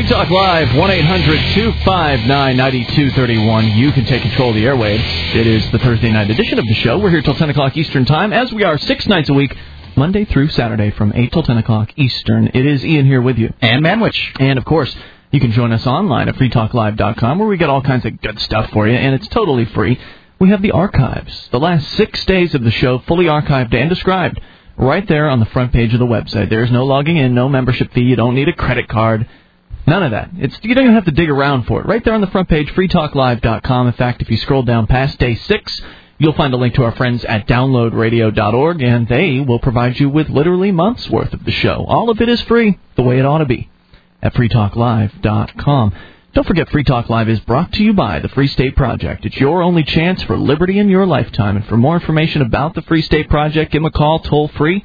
Talk Live, 1-800-259-9231. You can take control of the airwaves. It is the Thursday night edition of the show. We're here till 10 o'clock Eastern Time, as we are 6 nights a week, Monday through Saturday from 8 till 10 o'clock Eastern. It is Ian here with you. And Manwich. And, of course, you can join us online at freetalklive.com, where we got all kinds of good stuff for you, and it's totally free. We have the archives, the last 6 days of the show, fully archived and described, right there on the front page of the website. There's no logging in, no membership fee. You don't need a credit card. None of that. You don't even have to dig around for it. Right there on the front page, freetalklive.com. In fact, if you scroll down past day 6, you'll find a link to our friends at downloadradio.org, and they will provide you with literally months' worth of the show. All of it is free, the way it ought to be, at freetalklive.com. Don't forget, Free Talk Live is brought to you by the Free State Project. It's your only chance for liberty in your lifetime. And for more information about the Free State Project, give them a call toll-free,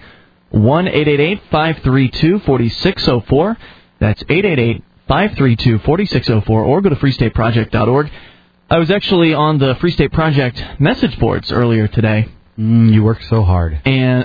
1-888-532-4604. That's 888-532-4604, or go to freestateproject.org. I was actually on the Free State Project message boards earlier today. You work so hard.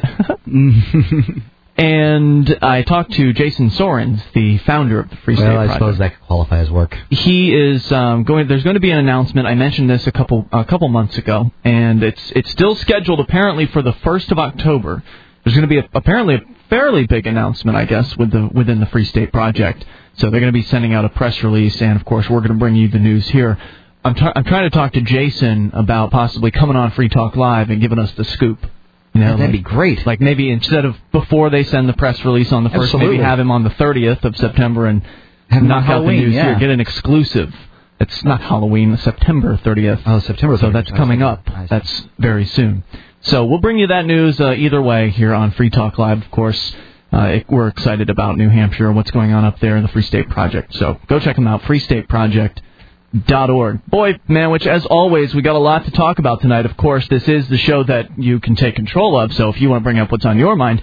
And I talked to Jason Sorens, the founder of the Free State Project. I suppose that could qualify as work. He is there's going to be an announcement. I mentioned this a couple months ago, and it's still scheduled apparently for the 1st of October. There's going to be apparently a fairly big announcement, I guess, within the Free State Project. So they're going to be sending out a press release, and of course we're going to bring you the news here. I'm trying to talk to Jason about possibly coming on Free Talk Live and giving us the scoop. You know, that'd be great. Like maybe instead of before they send the press release on the 1st, maybe have him on the 30th of September and knock out the news here. Get an exclusive. It's not Halloween, September 30th. Oh, September 30th. So that's coming up. That's very soon. So we'll bring you that news either way here on Free Talk Live, of course. We're excited about New Hampshire and what's going on up there in the Free State Project. So go check them out, freestateproject.org. Boy, Manwich, as always, we got a lot to talk about tonight. Of course, this is the show that you can take control of, so if you want to bring up what's on your mind,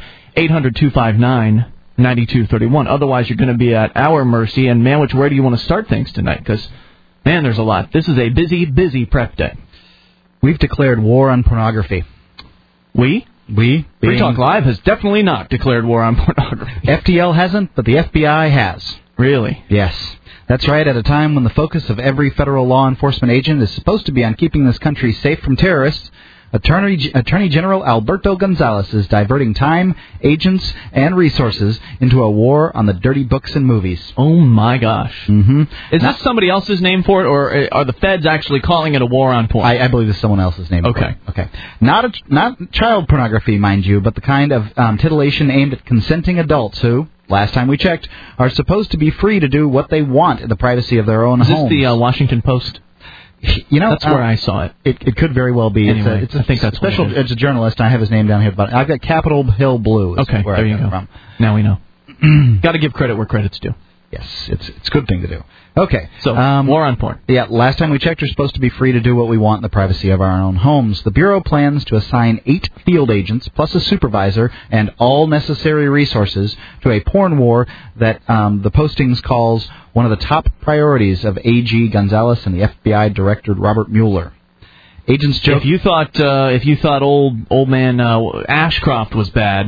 800-259-9231. Otherwise, you're going to be at our mercy. And, Manwich, where do you want to start things tonight? Because, man, there's a lot. This is a busy, busy prep day. We've declared war on pornography. We? Free Talk Live has definitely not declared war on pornography. FTL hasn't, but the FBI has. Really? Yes. That's right, at a time when the focus of every federal law enforcement agent is supposed to be on keeping this country safe from terrorists, Attorney General Alberto Gonzales is diverting time, agents, and resources into a war on the dirty books and movies. Oh, my gosh. Mm-hmm. Is this somebody else's name for it, or are the feds actually calling it a war on porn? I believe it's someone else's name for it. Okay. Not child pornography, mind you, but the kind of titillation aimed at consenting adults who, last time we checked, are supposed to be free to do what they want in the privacy of their own homes. Is this the Washington Post? You know, that's where I saw it. It could very well be. Anyway, I think that's special. It's a journalist. I have his name down here. But I've got Capitol Hill Blue. Okay, where there you go. From. Now we know. Got to give credit where credit's due. Yes, it's a good thing to do. Okay. So, war on porn. Yeah, last time we checked, we're supposed to be free to do what we want in the privacy of our own homes. The Bureau plans to assign 8 field agents, plus a supervisor, and all necessary resources to a porn war that the postings calls one of the top priorities of AG Gonzales and the FBI Director Robert Mueller. Agents joke... If you thought old man Ashcroft was bad...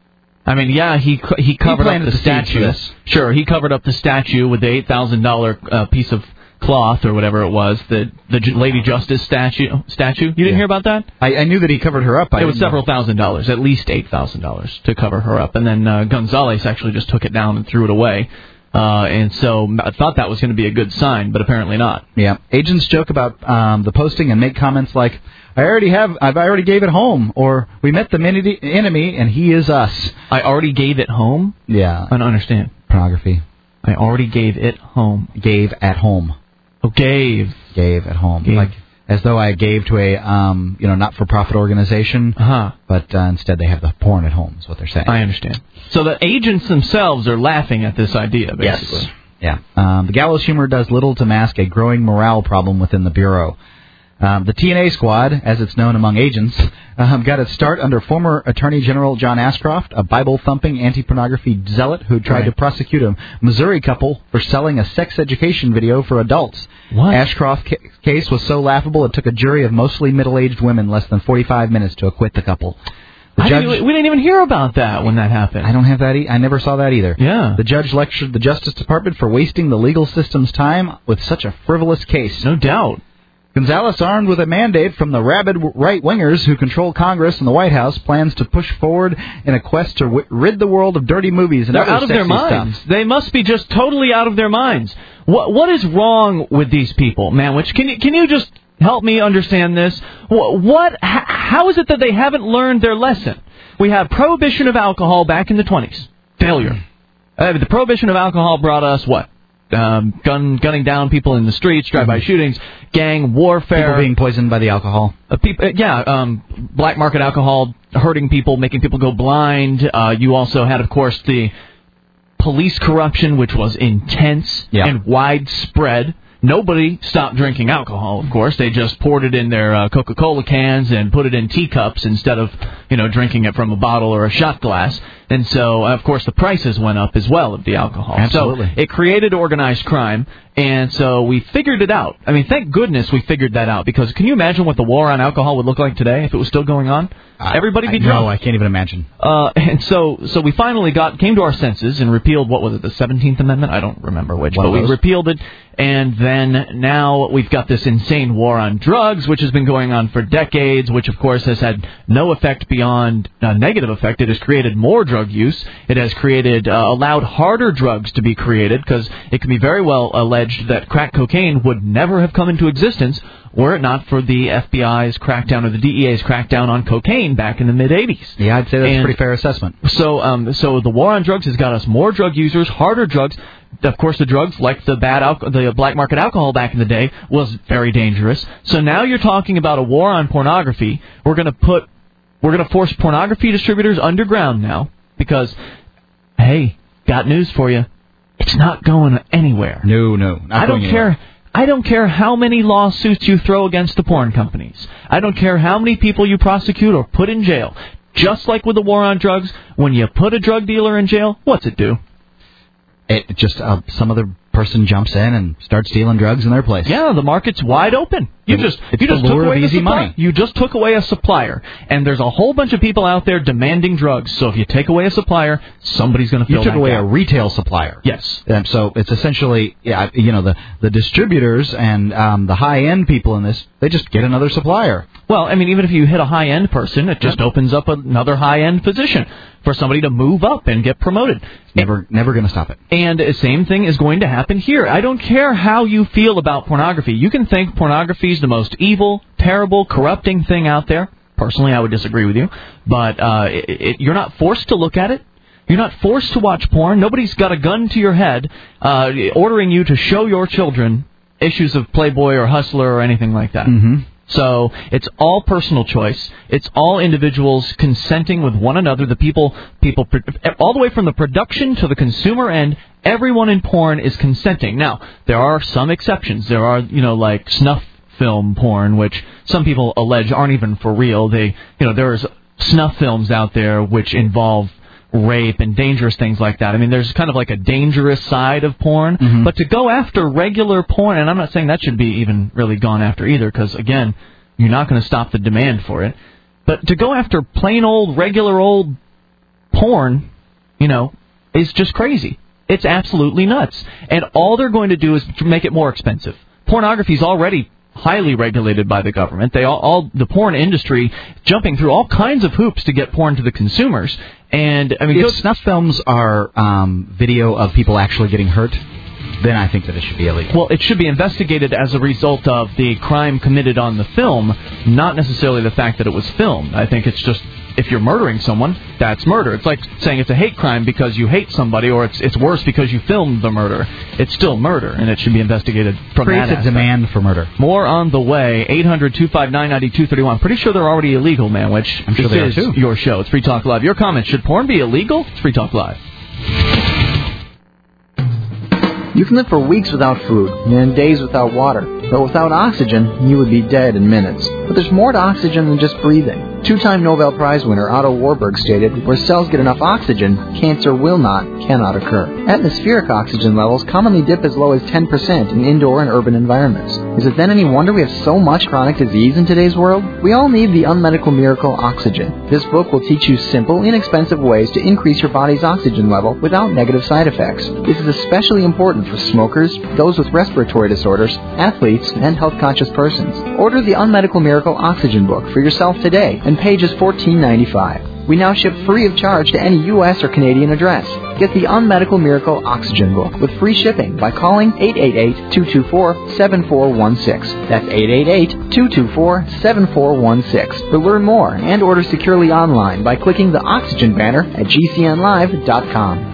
I mean, yeah, he covered up the statue. Sure, he covered up the statue with the $8,000 piece of cloth or whatever it was, the Lady Justice statue. You didn't hear about that? I knew that he covered her up. It was several $1,000s, at least $8,000 to cover her up. And then Gonzales actually just took it down and threw it away. And so I thought that was going to be a good sign, but apparently not. Yeah. Agents joke about the posting and make comments like, I already gave it home, or we met the enemy and he is us. I already gave it home? Yeah. I don't understand. Pornography. I already gave it home. Gave at home. Oh, gave. Gave at home. Gave. Like, as though I gave to a, not-for-profit organization. But instead they have the porn at home, is what they're saying. I understand. So the agents themselves are laughing at this idea, basically. Yes. Yeah. The gallows humor does little to mask a growing morale problem within the Bureau. The TNA squad, as it's known among agents, got its start under former Attorney General John Ashcroft, a Bible-thumping anti-pornography zealot who tried to prosecute a Missouri couple for selling a sex education video for adults. What? Ashcroft's case was so laughable it took a jury of mostly middle-aged women less than 45 minutes to acquit the couple. We didn't even hear about that when that happened. I don't have that. I never saw that either. Yeah. The judge lectured the Justice Department for wasting the legal system's time with such a frivolous case. No doubt. Gonzalez, armed with a mandate from the rabid right-wingers who control Congress and the White House, plans to push forward in a quest to rid the world of dirty movies and They're other out of their sexy minds. stuff. They must be just totally out of their minds. What is wrong with these people, Manwich? Can you just help me understand this? How is it that they haven't learned their lesson? We had prohibition of alcohol back in the 20s. Failure. The prohibition of alcohol brought us what? Gunning down people in the streets, drive-by shootings, gang warfare. People being poisoned by the alcohol. Black market alcohol hurting people, making people go blind. You also had, of course, the police corruption, which was intense and widespread. Nobody stopped drinking alcohol, of course. They just poured it in their Coca-Cola cans and put it in teacups instead of, drinking it from a bottle or a shot glass. And so, of course, the prices went up as well of the alcohol. Absolutely. So it created organized crime, and so we figured it out. I mean, thank goodness we figured that out, because can you imagine what the war on alcohol would look like today if it was still going on? Everybody be drunk. No, I can't even imagine. And so we finally came to our senses and repealed, what was it, the 17th Amendment? I don't remember which, but we repealed it. And then now we've got this insane war on drugs, which has been going on for decades, which, of course, has had no effect beyond negative effect. It has created more drug use. It has allowed harder drugs to be created, because it can be very well alleged that crack cocaine would never have come into existence were it not for the FBI's crackdown or the DEA's crackdown on cocaine back in the mid-'80s. Yeah, I'd say that's a pretty fair assessment. So the war on drugs has got us more drug users, harder drugs. Of course, the drugs, like the black market alcohol back in the day, was very dangerous. So now you're talking about a war on pornography. We're going to force pornography distributors underground now because, hey, got news for you. It's not going anywhere. No. I don't care. I don't care how many lawsuits you throw against the porn companies. I don't care how many people you prosecute or put in jail. Just like with the war on drugs, when you put a drug dealer in jail, what's it do? It just some other person jumps in and starts stealing drugs in their place. Yeah, the market's wide open. You just took away easy money. You just took away a supplier, and there's a whole bunch of people out there demanding drugs. So if you take away a supplier, somebody's going to fill that gap. You took away a retail supplier. Yes. And so it's essentially, the distributors and the high-end people in this, they just get another supplier. Well, I mean, even if you hit a high-end person, it just opens up another high-end position for somebody to move up and get promoted. Never going to stop it. And the same thing is going to happen here. I don't care how you feel about pornography. You can think pornography is the most evil, terrible, corrupting thing out there. Personally, I would disagree with you. But you're not forced to look at it. You're not forced to watch porn. Nobody's got a gun to your head ordering you to show your children issues of Playboy or Hustler or anything like that. Mm-hmm. So it's all personal choice. It's all individuals consenting with one another. The people, all the way from the production to the consumer end, everyone in porn is consenting. Now, there are some exceptions. There are, like snuff film porn, which some people allege aren't even for real. There's snuff films out there which involve rape and dangerous things like that. I mean, there's kind of like a dangerous side of porn. Mm-hmm. But to go after regular porn, and I'm not saying that should be even really gone after either, because, again, you're not going to stop the demand for it. But to go after plain old, regular old porn, is just crazy. It's absolutely nuts. And all they're going to do is make it more expensive. Pornography is already highly regulated by the government. The porn industry jumping through all kinds of hoops to get porn to the consumers. And I mean, if snuff films are video of people actually getting hurt, then I think that it should be illegal. Well, it should be investigated as a result of the crime committed on the film, not necessarily the fact that it was filmed. I think it's just, if you're murdering someone, that's murder. It's like saying it's a hate crime because you hate somebody, or it's worse because you filmed the murder. It's still murder, and it should be investigated from that aspect. Creates a demand for murder. More on the way. 800-259-9231. Pretty sure they're already illegal, man, which I'm sure they are too. Your show. It's Free Talk Live. Your comments. Should porn be illegal? It's Free Talk Live. You can live for weeks without food and days without water, but without oxygen, you would be dead in minutes. But there's more to oxygen than just breathing. Two-time Nobel Prize winner Otto Warburg stated, where cells get enough oxygen, cancer cannot occur. Atmospheric oxygen levels commonly dip as low as 10% in indoor and urban environments. Is it then any wonder we have so much chronic disease in today's world? We all need the unmedical miracle oxygen. This book will teach you simple, inexpensive ways to increase your body's oxygen level without negative side effects. This is especially important for smokers, those with respiratory disorders, athletes, and health-conscious persons. Order the Unmedical Miracle Oxygen book for yourself today, and page is $14.95. We now ship free of charge to any U.S. or Canadian address. Get the Unmedical Miracle Oxygen book with free shipping by calling 888-224-7416. That's 888-224-7416. To learn more and order securely online by clicking the Oxygen banner at gcnlive.com.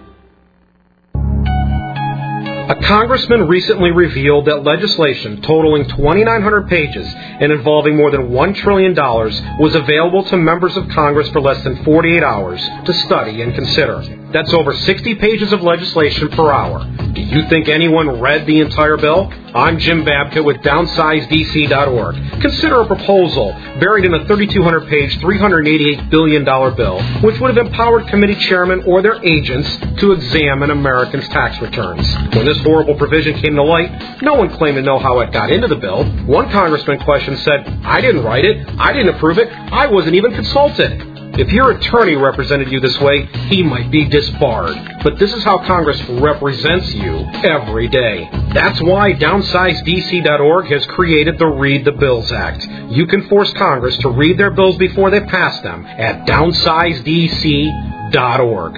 A congressman recently revealed that legislation totaling 2,900 pages and involving more than $1 trillion was available to members of Congress for less than 48 hours to study and consider. That's over 60 pages of legislation per hour. Do you think anyone read the entire bill? I'm Jim Babka with DownsizeDC.org. Consider a proposal buried in a 3,200-page, $388 billion bill, which would have empowered committee chairmen or their agents to examine Americans' tax returns. When this horrible provision came to light, no one claimed to know how it got into the bill. One congressman questioned said, "I didn't write it. I didn't approve it. I wasn't even consulted." If your attorney represented you this way, he might be disbarred. But this is how Congress represents you every day. That's why DownsizeDC.org has created the Read the Bills Act. You can force Congress to read their bills before they pass them at DownsizeDC.org.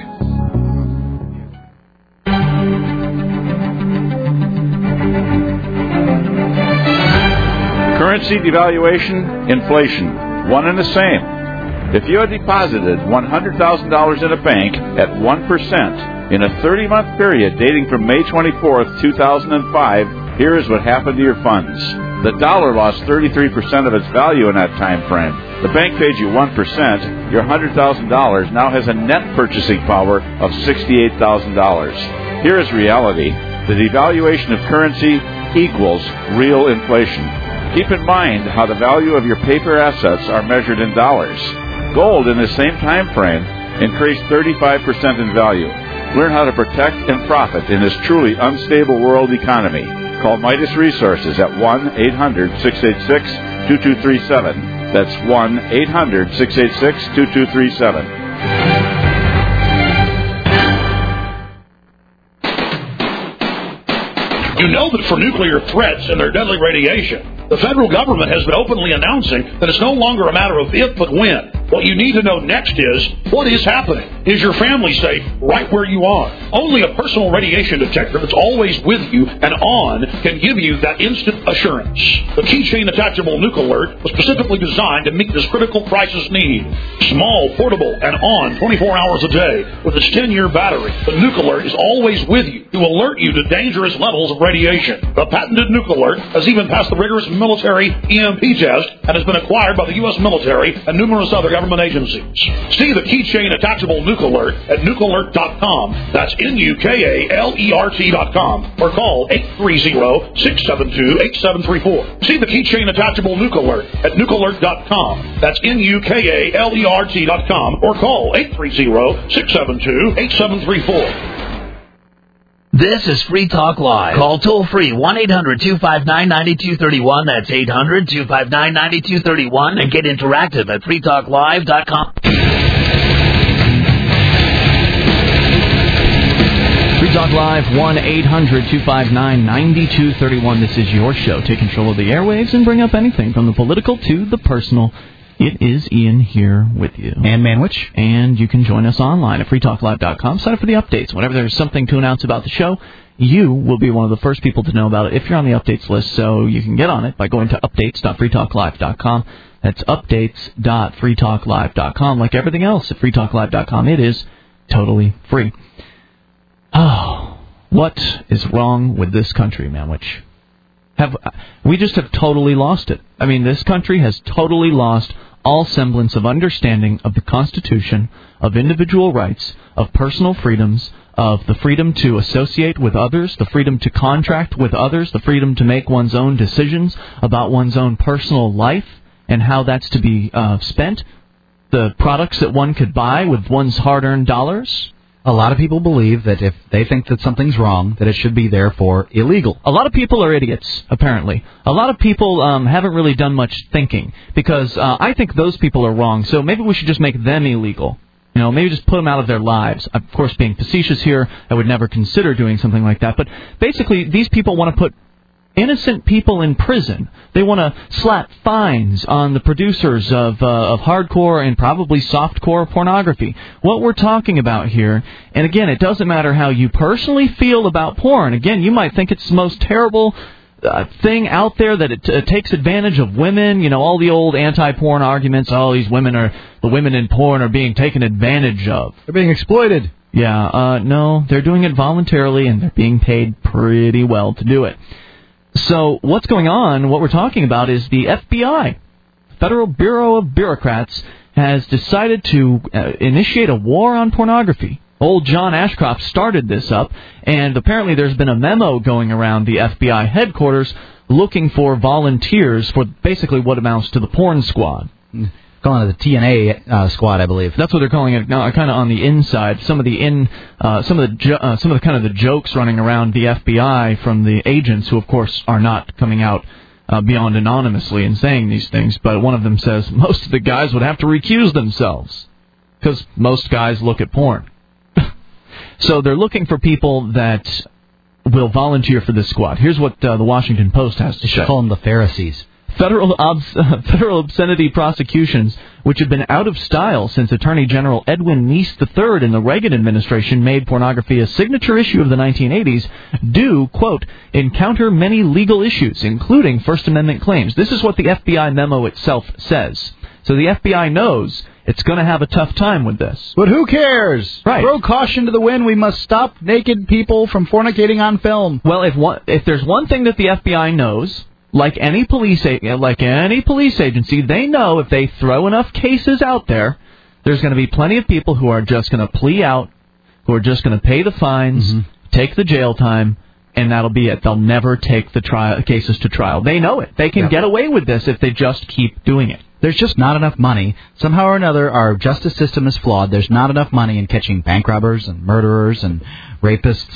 Currency devaluation, inflation, one and the same. If you had deposited $100,000 in a bank at 1% in a 30-month period dating from May 24th, 2005, here is what happened to your funds. The dollar lost 33% of its value in that time frame. The bank paid you 1%. Your $100,000 now has a net purchasing power of $68,000. Here is reality. The devaluation of currency equals real inflation. Keep in mind how the value of your paper assets are measured in dollars. Gold in the same time frame increased 35% in value. Learn how to protect and profit in this truly unstable world economy. Call Midas Resources at 1-800-686-2237. That's 1-800-686-2237. You know that for nuclear threats and their deadly radiation, the federal government has been openly announcing that it's no longer a matter of if but when. What you need to know next is, what is happening? Is your family safe right where you are? Only a personal radiation detector that's always with you and on can give you that instant assurance. The Keychain Attachable Nuke Alert was specifically designed to meet this critical crisis need. Small, portable, and on 24 hours a day with its 10-year battery, the Nuke Alert is always with you to alert you to dangerous levels of radiation. The patented Nuke Alert has even passed the rigorous military EMP test and has been acquired by the U.S. military and numerous other government agencies. See the Keychain Attachable Nuke Alert at nukealert.com. That's NUKALERT.com. Or call 830-672-8734. See the Keychain Attachable Nuke Alert at nukealert.com. That's NUKALERT.com. Or call 830-672-8734. This is Free Talk Live. Call toll-free 1-800-259-9231. That's 800-259-9231. And get interactive at freetalklive.com. Free Talk Live, 1-800-259-9231. This is your show. Take control of the airwaves and bring up anything from the political to the personal. It is Ian here with you. And Manwich. And you can join us online at freetalklive.com. Sign up for the updates. Whenever there's something to announce about the show, you will be one of the first people to know about it if you're on the updates list. So you can get on it by going to updates.freetalklive.com. That's updates.freetalklive.com. Like everything else at freetalklive.com, it is totally free. Oh, what is wrong with this country, Manwich? We just have totally lost it. I mean, this country has totally lost all semblance of understanding of the Constitution, of individual rights, of personal freedoms, of the freedom to associate with others, the freedom to contract with others, the freedom to make one's own decisions about one's own personal life and how that's to be spent, the products that one could buy with one's hard-earned dollars. A lot of people believe that if they think that something's wrong, that it should be therefore illegal. A lot of people are idiots, apparently. A lot of people haven't really done much thinking, because I think those people are wrong, so maybe we should just make them illegal. You know, maybe just put them out of their lives. Of course, being facetious here, I would never consider doing something like that. But basically, these people want to put innocent people in prison. They want to slap fines on the producers of hardcore and probably softcore pornography. What we're talking about here, and again, it doesn't matter how you personally feel about porn. Again, you might think it's the most terrible thing out there, that it takes advantage of women. You know, all the old anti-porn arguments. Oh, the women in porn are being taken advantage of. They're being exploited. Yeah, no, they're doing it voluntarily, and they're being paid pretty well to do it. So what's going on, what we're talking about, is the FBI, Federal Bureau of Bureaucrats, has decided to initiate a war on pornography. Old John Ashcroft started this up, and apparently there's been a memo going around the FBI headquarters looking for volunteers for basically what amounts to the porn squad. Calling it the TNA squad, I believe. That's what they're calling it now, kind of on the inside. Some of the kind of the jokes running around the FBI from the agents, who of course are not coming out beyond anonymously and saying these things. But one of them says most of the guys would have to recuse themselves because most guys look at porn. So they're looking for people that will volunteer for this squad. Here's what the Washington Post has to say. Call them the Pharisees. Federal obscenity prosecutions, which have been out of style since Attorney General Edwin Meese III in the Reagan administration made pornography a signature issue of the 1980s, do, quote, encounter many legal issues, including First Amendment claims. This is what the FBI memo itself says. So the FBI knows it's going to have a tough time with this. But who cares? Right. Throw caution to the wind. We must stop naked people from fornicating on film. Well, if there's one thing that the FBI knows, like any police agency, they know if they throw enough cases out there, there's going to be plenty of people who are just going to plea out, who are just going to pay the fines, take the jail time, and that'll be it. They'll never take the cases to trial. They know it. They can get away with this if they just keep doing it. There's just not enough money. Somehow or another, our justice system is flawed. There's not enough money in catching bank robbers and murderers and rapists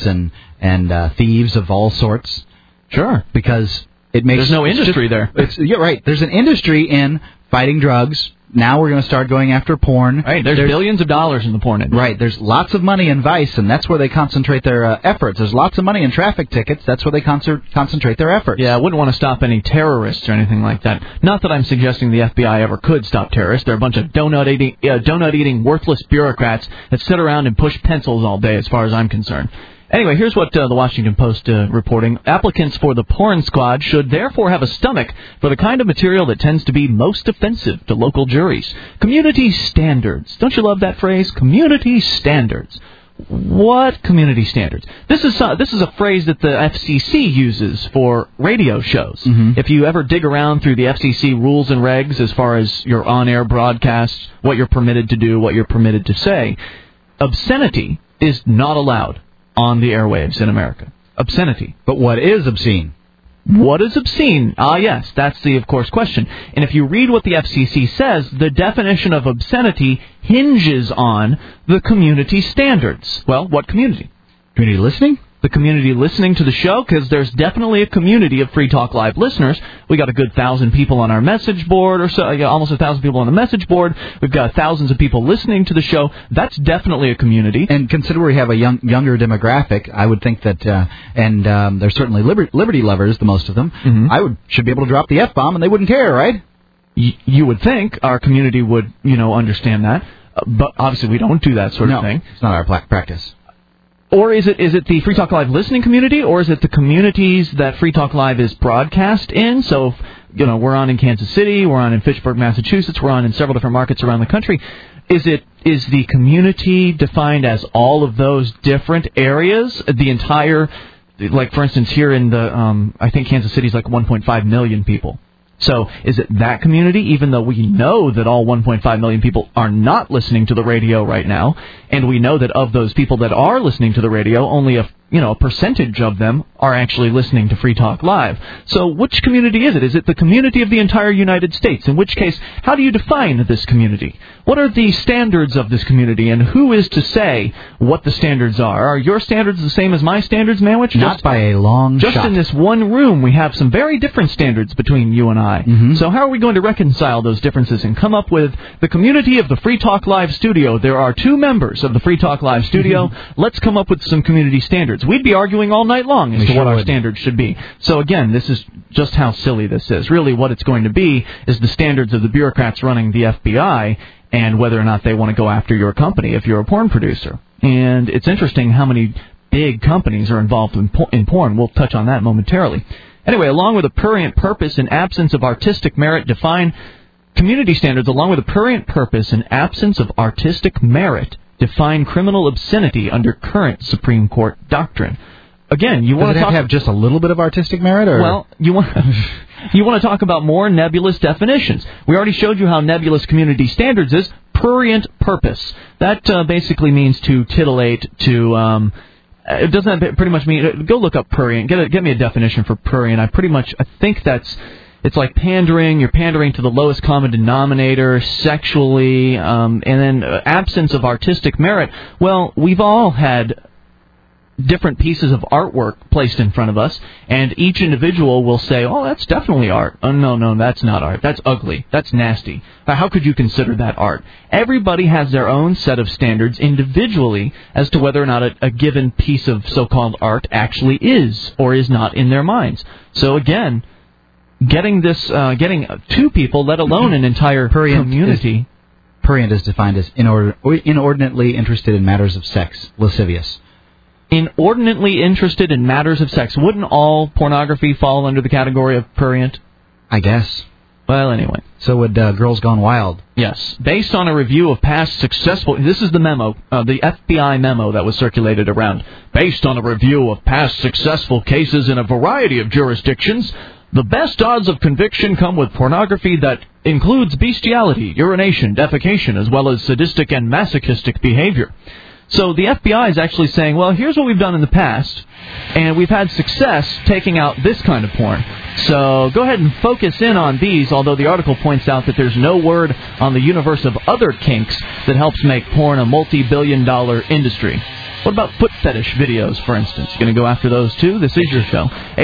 and thieves of all sorts. Sure. Because it makes... There's no industry there. Yeah, right. There's an industry in fighting drugs. Now we're going to start going after porn. Right. There's billions of dollars in the porn industry. Right. There's lots of money in Vice, and that's where they concentrate their efforts. There's lots of money in traffic tickets. That's where they concentrate their efforts. Yeah, I wouldn't want to stop any terrorists or anything like that. Not that I'm suggesting the FBI ever could stop terrorists. They're a bunch of donut-eating, worthless bureaucrats that sit around and push pencils all day, as far as I'm concerned. Anyway, here's what the Washington Post reporting. Applicants for the porn squad should therefore have a stomach for the kind of material that tends to be most offensive to local juries. Community standards. Don't you love that phrase? Community standards. What community standards? This is a phrase that the FCC uses for radio shows. If you ever dig around through the FCC rules and regs as far as your on-air broadcasts, what you're permitted to do, what you're permitted to say, obscenity is not allowed on the airwaves in America. Obscenity. But what is obscene? What is obscene? Yes, that's the, of course, question. And if you read what the FCC says, the definition of obscenity hinges on the community standards. Well, what community? Community listening? The community listening to the show, because there's definitely a community of Free Talk Live listeners. We got a good 1,000 people on our message board, or so, almost 1,000 people on the message board. We've got thousands of people listening to the show. That's definitely a community. And consider we have a younger demographic. I would think that, they're certainly liberty lovers, the most of them. Should be able to drop the F-bomb and they wouldn't care, right? You would think our community would, understand that. But obviously we don't do that sort of thing. It's not our practice. Or is it the Free Talk Live listening community, or is it the communities that Free Talk Live is broadcast in? So, we're on in Kansas City, we're on in Fitchburg, Massachusetts, we're on in several different markets around the country. Is the community defined as all of those different areas? The entire, like for instance, here in the, I think Kansas City's like 1.5 million people. So is it that community, even though we know that all 1.5 million people are not listening to the radio right now, and we know that of those people that are listening to the radio, only a percentage of them are actually listening to Free Talk Live. So which community is it? Is it the community of the entire United States? In which case, how do you define this community? What are the standards of this community, and who is to say what the standards are? Are your standards the same as my standards, Manwich? Not by a long shot. Just in this one room, we have some very different standards between you and I. Mm-hmm. So how are we going to reconcile those differences and come up with the community of the Free Talk Live studio? There are 2 members of the Free Talk Live studio. Let's come up with some community standards. We'd be arguing all night long as to what our standards should be. So again, this is just how silly this is. Really, what it's going to be is the standards of the bureaucrats running the FBI and whether or not they want to go after your company if you're a porn producer. And it's interesting how many big companies are involved in porn. We'll touch on that momentarily. Anyway, along with a prurient purpose and absence of artistic merit, define community standards along with a prurient purpose and absence of artistic merit define criminal obscenity under current Supreme Court doctrine. Again, you want to have just a little bit of artistic merit, or well, you want to talk about more nebulous definitions. We already showed you how nebulous community standards is. Prurient purpose. That basically means to titillate, to it doesn't pretty much mean. Go look up prurient. Get me a definition for prurient. I think it's like pandering. You're pandering to the lowest common denominator sexually, and then absence of artistic merit. Well, we've all had different pieces of artwork placed in front of us, and each individual will say, oh, that's definitely art. Oh, no, that's not art. That's ugly. That's nasty. How could you consider that art? Everybody has their own set of standards individually as to whether or not a given piece of so-called art actually is or is not in their minds. So again, getting 2 people, let alone an entire community. Prurient is defined as inordinately interested in matters of sex, lascivious. Inordinately interested in matters of sex. Wouldn't all pornography fall under the category of prurient? I guess. Well, anyway. So would Girls Gone Wild. Yes. Based on a review of past successful... This is the memo, the FBI memo that was circulated around. Based on a review of past successful cases in a variety of jurisdictions, the best odds of conviction come with pornography that includes bestiality, urination, defecation, as well as sadistic and masochistic behavior. So the FBI is actually saying, well, here's what we've done in the past, and we've had success taking out this kind of porn. So go ahead and focus in on these, although the article points out that there's no word on the universe of other kinks that helps make porn a multi-billion-dollar industry. What about foot fetish videos, for instance? You going to go after those, too? This is your show.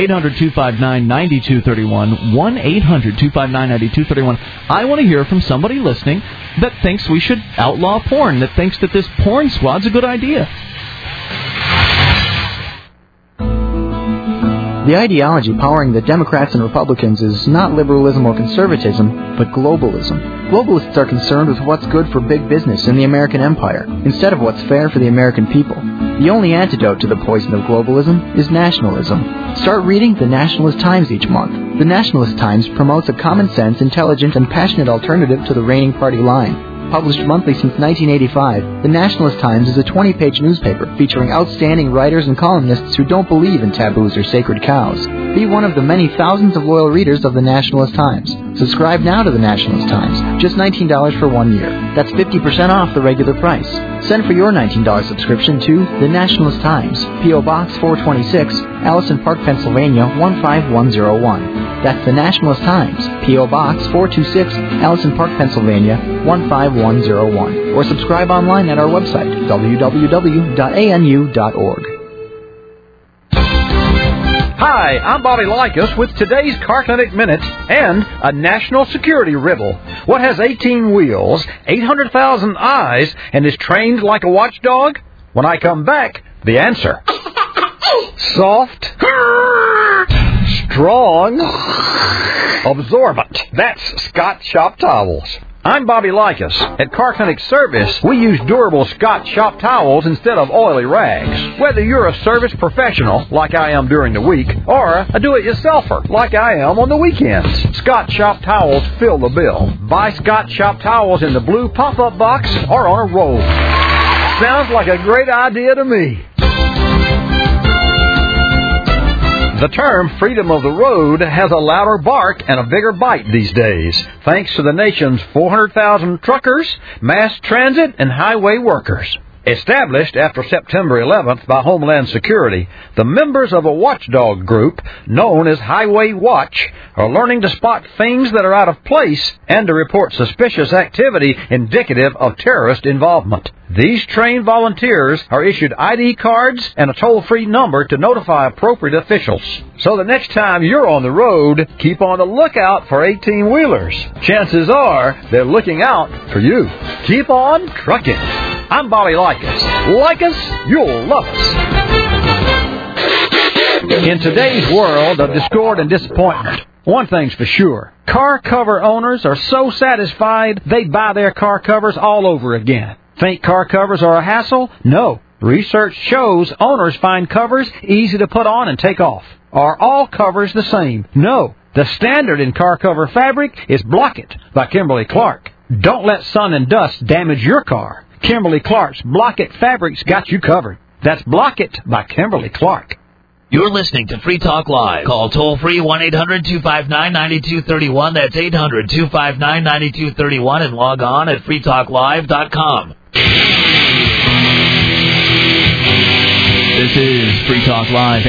800-259-9231. 1-800-259-9231. I want to hear from somebody listening that thinks we should outlaw porn, that thinks that this porn squad's a good idea. The ideology powering the Democrats and Republicans is not liberalism or conservatism, but globalism. Globalists are concerned with what's good for big business in the American empire, instead of what's fair for the American people. The only antidote to the poison of globalism is nationalism. Start reading The Nationalist Times each month. The Nationalist Times promotes a common-sense, intelligent, and passionate alternative to the reigning party line. Published monthly since 1985, The Nationalist Times is a 20-page newspaper featuring outstanding writers and columnists who don't believe in taboos or sacred cows. Be one of the many thousands of loyal readers of The Nationalist Times. Subscribe now to The Nationalist Times. Just $19 for 1 year. That's 50% off the regular price. Send for your $19 subscription to The Nationalist Times, P.O. Box 426, Allison Park, Pennsylvania 15101. That's The Nationalist Times, P.O. Box 426, Allison Park, Pennsylvania 15101. Or subscribe online at our website, www.anu.org. Hi, I'm Bobby Likas with today's Car Clinic Minute and a national security riddle. What has 18 wheels, 800,000 eyes, and is trained like a watchdog? When I come back, the answer. Soft, strong, absorbent. That's Scott Shop Towels. I'm Bobby Likas. At Car Clinic Service, we use durable Scott Shop Towels instead of oily rags. Whether you're a service professional, like I am during the week, or a do-it-yourselfer, like I am on the weekends, Scott Shop Towels fill the bill. Buy Scott Shop Towels in the blue pop-up box or on a roll. Sounds like a great idea to me. The term freedom of the road has a louder bark and a bigger bite these days, thanks to the nation's 400,000 truckers, mass transit, and highway workers. Established after September 11th by Homeland Security, the members of a watchdog group known as Highway Watch are learning to spot things that are out of place and to report suspicious activity indicative of terrorist involvement. These trained volunteers are issued ID cards and a toll-free number to notify appropriate officials. So the next time you're on the road, keep on the lookout for 18-wheelers. Chances are they're looking out for you. Keep on trucking. I'm Bobby Likas. Like us, you'll love us. In today's world of discord and disappointment, one thing's for sure. Car cover owners are so satisfied they buy their car covers all over again. Think car covers are a hassle? No. Research shows owners find covers easy to put on and take off. Are all covers the same? No. The standard in car cover fabric is Block-It by Kimberly-Clark. Don't let sun and dust damage your car. Kimberly-Clark's Block-It fabrics got you covered. That's Block-It by Kimberly-Clark. You're listening to Free Talk Live. Call toll-free 1-800-259-9231. That's 800-259-9231. And log on at freetalklive.com. This is Free Talk Live,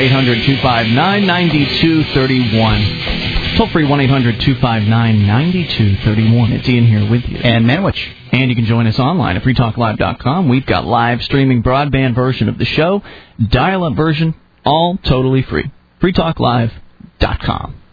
800-259-9231. Toll-free 1-800-259-9231. It's Ian here with you. And Manwich. And you can join us online at freetalklive.com. We've got live streaming broadband version of the show, dial-up version, all totally free. freetalklive.com.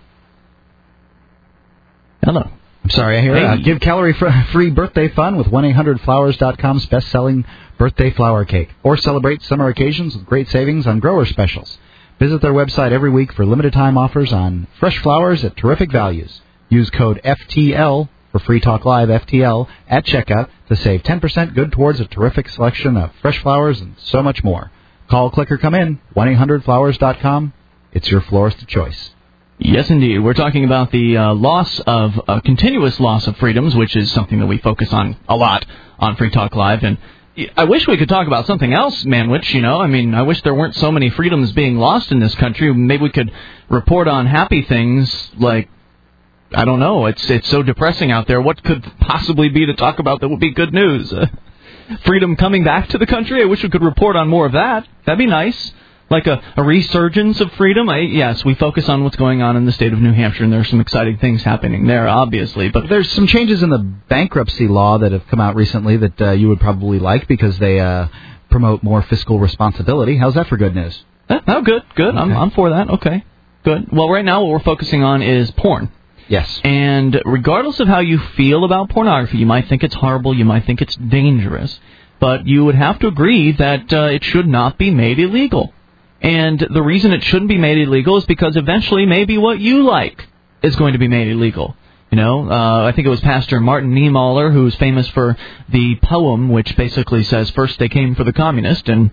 Hello. I'm sorry, I hear it. Give calorie-free birthday fun with 1-800-Flowers.com's best-selling birthday flower cake. Or celebrate summer occasions with great savings on grower specials. Visit their website every week for limited-time offers on fresh flowers at terrific values. Use code FTL for Free Talk Live FTL at checkout to save 10% good towards a terrific selection of fresh flowers and so much more. Call, click, or come in. 1-800-Flowers.com. It's your florist of choice. Yes, indeed. We're talking about the continuous loss of freedoms, which is something that we focus on a lot on Free Talk Live. And I wish we could talk about something else, Manwich, you know. I mean, I wish there weren't so many freedoms being lost in this country. Maybe we could report on happy things like, I don't know, it's so depressing out there. What could possibly be to talk about that would be good news? Freedom coming back to the country? I wish we could report on more of that. That'd be nice. Like a resurgence of freedom. Yes, we focus on what's going on in the state of New Hampshire, and there are some exciting things happening there, obviously. But there's some changes in the bankruptcy law that have come out recently that you would probably like because they promote more fiscal responsibility. How's that for good news? Oh, good. Okay. I'm for that. Okay, good. Well, right now what we're focusing on is porn. Yes. And regardless of how you feel about pornography, you might think it's horrible, you might think it's dangerous, but you would have to agree that it should not be made illegal. And the reason it shouldn't be made illegal is because eventually maybe what you like is going to be made illegal. You know, I think it was Pastor Martin Niemöller who's famous for the poem which basically says, first they came for the communists, and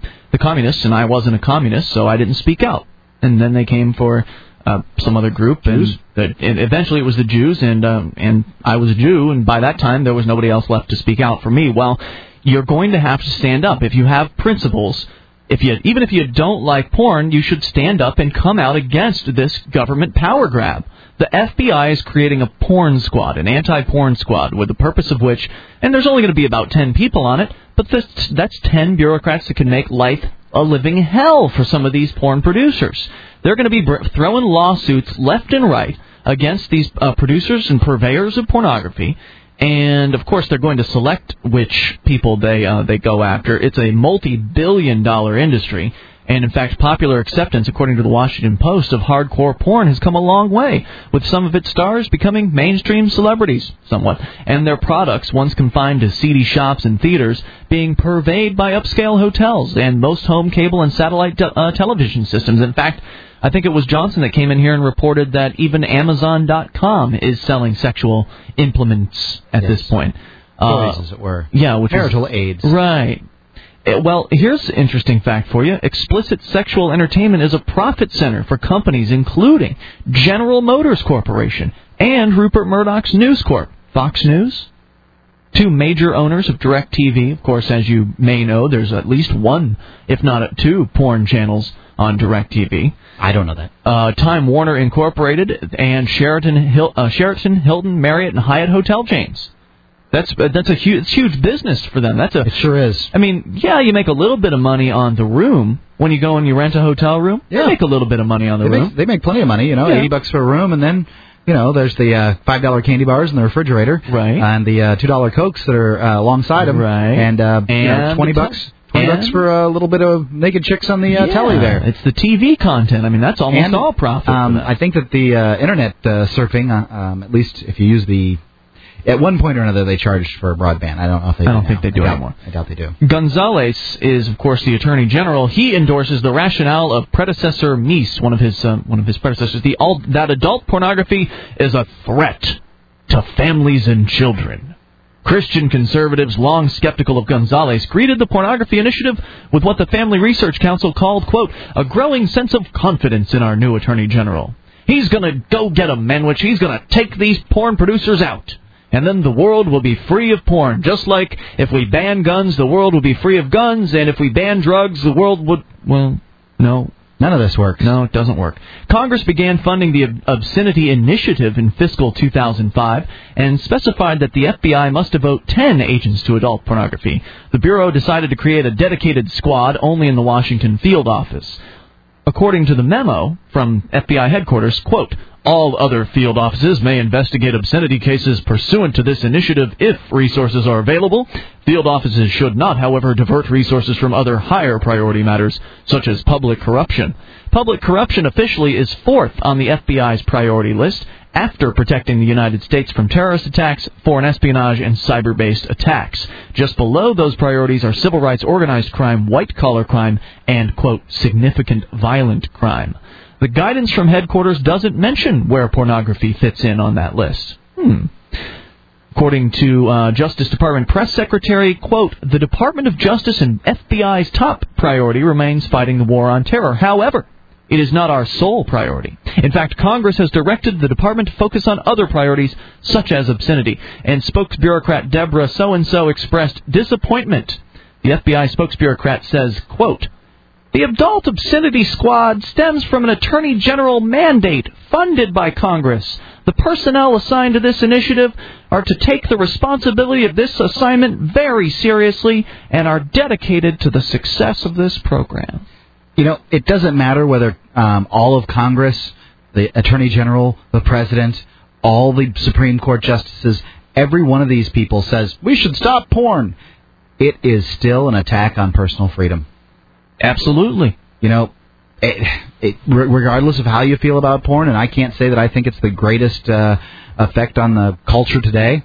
I wasn't a communist, so I didn't speak out. And then they came for some other group, and eventually it was the Jews, and I was a Jew, and by that time there was nobody else left to speak out for me. Well, you're going to have to stand up. If you have principles, even if you don't like porn, you should stand up and come out against this government power grab. The FBI is creating a porn squad, an anti-porn squad, with the purpose of which, and there's only going to be about 10 people on it, but that's 10 bureaucrats that can make life a living hell for some of these porn producers. They're going to be throwing lawsuits left and right against these producers and purveyors of pornography. And, of course, they're going to select which people they go after. It's a multi-billion-dollar industry. And, in fact, popular acceptance, according to the Washington Post, of hardcore porn has come a long way, with some of its stars becoming mainstream celebrities, somewhat, and their products, once confined to seedy shops and theaters, being purveyed by upscale hotels and most home cable and satellite television systems. In fact, I think it was Johnson that came in here and reported that even Amazon.com is selling sexual implements at this point. Toys, as it were. Yeah, which marital aids. Right. Well, here's an interesting fact for you. Explicit sexual entertainment is a profit center for companies including General Motors Corporation and Rupert Murdoch's News Corp. Fox News? Two major owners of DirecTV. Of course, as you may know, there's at least one, if not two, porn channels on DirecTV. I don't know that. Time Warner Incorporated and Sheraton, Hilton, Marriott, and Hyatt hotel chains. That's a huge business for them. It sure is. I mean, yeah, you make a little bit of money on the room when you go and you rent a hotel room. Yeah. You make a little bit of money on the room. They make plenty of money, you know, $80 for a room, and then there's the $5 candy bars in the refrigerator, right? And the $2 Cokes that are alongside them, right? And $20. $20 for a little bit of naked chicks on the telly there. It's the TV content. I mean, that's almost all profit. I think that the internet surfing, at least if you use at one point or another, they charged for broadband. I don't know if they do. I don't think they do anymore. I doubt they do. Gonzalez is, of course, the Attorney General. He endorses the rationale of predecessor Meese, one of his predecessors. That adult pornography is a threat to families and children. Christian conservatives, long skeptical of Gonzalez, greeted the pornography initiative with what the Family Research Council called, quote, a growing sense of confidence in our new Attorney General. He's going to go get a Manwich. He's going to take these porn producers out. And then the world will be free of porn. Just like if we ban guns, the world will be free of guns. And if we ban drugs, the world would... Well, no. None of this works. No, it doesn't work. Congress began funding the Obscenity Initiative in fiscal 2005 and specified that the FBI must devote 10 agents to adult pornography. The Bureau decided to create a dedicated squad only in the Washington field office. According to the memo from FBI headquarters, quote, all other field offices may investigate obscenity cases pursuant to this initiative if resources are available. Field offices should not, however, divert resources from other higher priority matters, such as public corruption. Public corruption officially is fourth on the FBI's priority list, after protecting the United States from terrorist attacks, foreign espionage, and cyber-based attacks. Just below those priorities are civil rights, organized crime, white-collar crime, and, quote, significant violent crime. The guidance from headquarters doesn't mention where pornography fits in on that list. According to Justice Department Press Secretary, quote, the Department of Justice and FBI's top priority remains fighting the war on terror. However, it is not our sole priority. In fact, Congress has directed the department to focus on other priorities, such as obscenity. And spokesbureaucrat Deborah So-and-so expressed disappointment. The FBI spokesbureaucrat says, quote, the Adult Obscenity Squad stems from an Attorney General mandate funded by Congress. The personnel assigned to this initiative are to take the responsibility of this assignment very seriously and are dedicated to the success of this program. You know, it doesn't matter whether all of Congress, the Attorney General, the President, all the Supreme Court justices, every one of these people says, we should stop porn. It is still an attack on personal freedom. Absolutely. You know, regardless of how you feel about porn, and I can't say that I think it's the greatest effect on the culture today,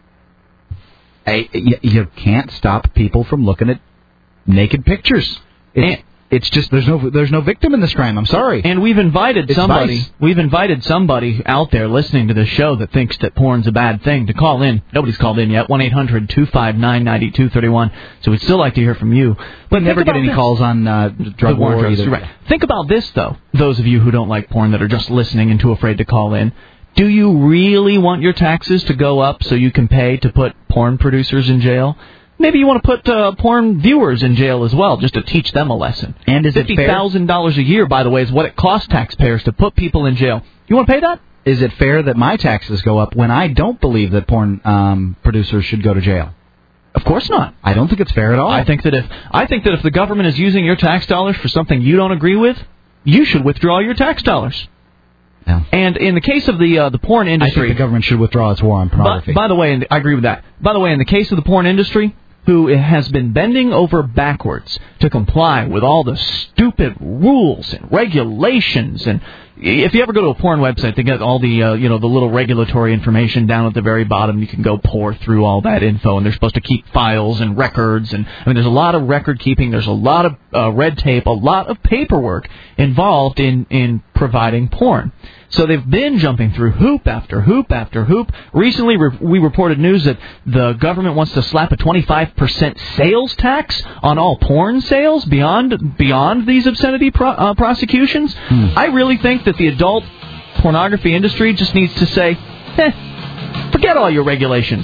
you can't stop people from looking at naked pictures. It's just there's no victim in this crime. I'm sorry. And we've invited somebody out there listening to this show that thinks that porn's a bad thing to call in. Nobody's called in yet. 1-800-259-9231. So we'd still like to hear from you. But never get any calls on drug war either. Right. Think about this though. Those of you who don't like porn that are just listening and too afraid to call in. Do you really want your taxes to go up so you can pay to put porn producers in jail? Maybe you want to put porn viewers in jail as well, just to teach them a lesson. And is it fair? $50,000 a year, by the way, is what it costs taxpayers to put people in jail. You want to pay that? Is it fair that my taxes go up when I don't believe that porn producers should go to jail? Of course not. I don't think it's fair at all. I think that if the government is using your tax dollars for something you don't agree with, you should withdraw your tax dollars. Yeah. And in the case of the porn industry, I think the government should withdraw its war on pornography. By the way, I agree with that. By the way, in the case of the porn industry, who has been bending over backwards to comply with all the stupid rules and regulations. And if you ever go to a porn website, they get all the the little regulatory information down at the very bottom. You can go pour through all that info, and they're supposed to keep files and records. And I mean, there's a lot of record keeping. There's a lot of red tape, a lot of paperwork involved in providing porn. So they've been jumping through hoop after hoop after hoop. Recently, we reported news that the government wants to slap a 25% sales tax on all porn sales beyond these obscenity prosecutions. I really think that the adult pornography industry just needs to say, forget all your regulations.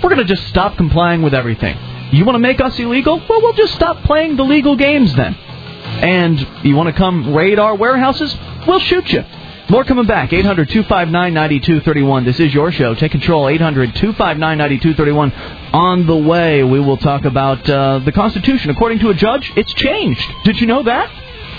we're going to just stop complying with everything. You want to make us illegal? Well, we'll just stop playing the legal games then. And you want to come raid our warehouses? We'll shoot you. More coming back. 800-259-9231. This is your show. Take control. 800-259-9231. On the way, we will talk about the Constitution. According to a judge, it's changed. Did you know that?